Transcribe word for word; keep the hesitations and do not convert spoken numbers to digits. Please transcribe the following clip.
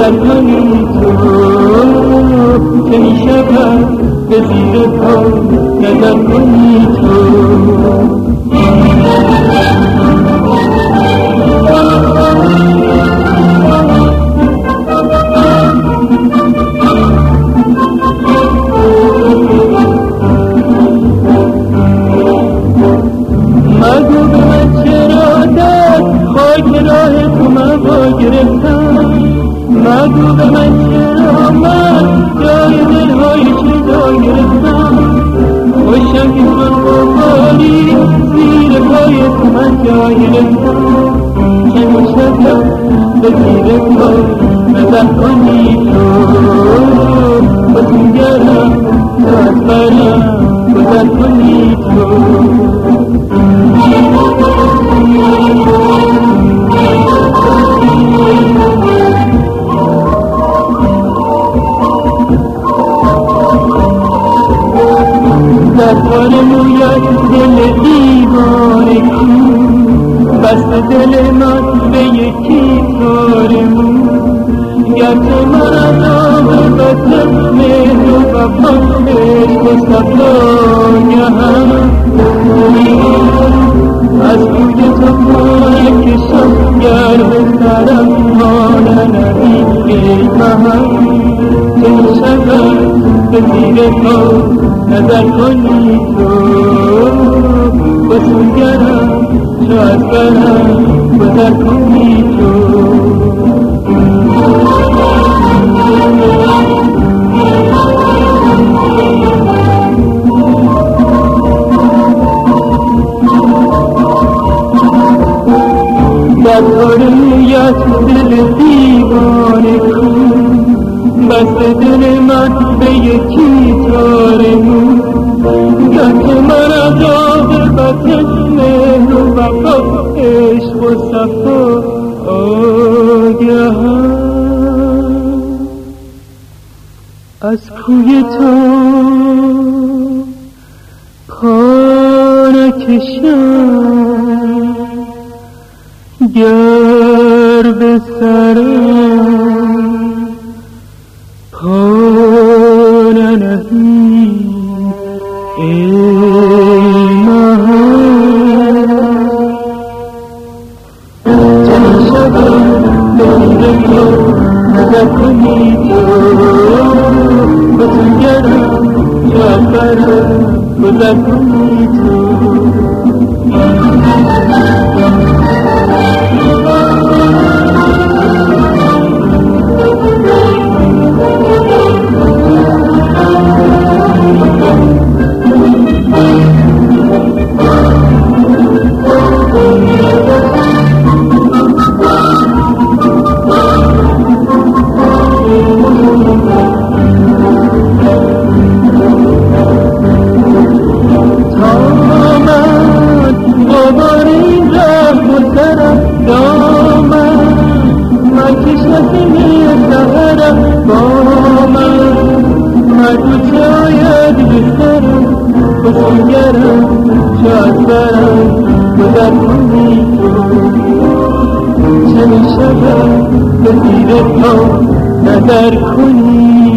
گذر کنی تو که می شود به زیر پا نظر کنی تو. مگو به من چرا در خاک راه تو من با گرفتم، مگو به من چرا من جای دلهای چه جا گرفتم. خوشم که تو بخوری زیر پای تو من جا گرفتم، که میشدم به زیر پا نظر کنی تو. بسنگرم تو از برم گذر کنی تو. در کار مویت دل دیوانه کن، بست دل من به یکی تارمون. گرچه من از آب بطن مهر و وفا عشق و صفای هم از روی تو پای کشم گر به سرم ماننمی ای مهم. که میشود به زیر پا نظر کنی تو بسنگرم چو از برم گذر کنی تو. در کار مویت دل دیوانه کن، بست دل من به یکی تارمون. گرچه من از آب بطن مهر و وفا عشق و صفا آگهم، از کوی تو پا نکشم گر به سرم پا ننهی ای مهم. چه میشود به زیر پا نظر کنی تو بسنگرم چو از برم گذر کنی تو. چه میشود به زیر پا نظر کنی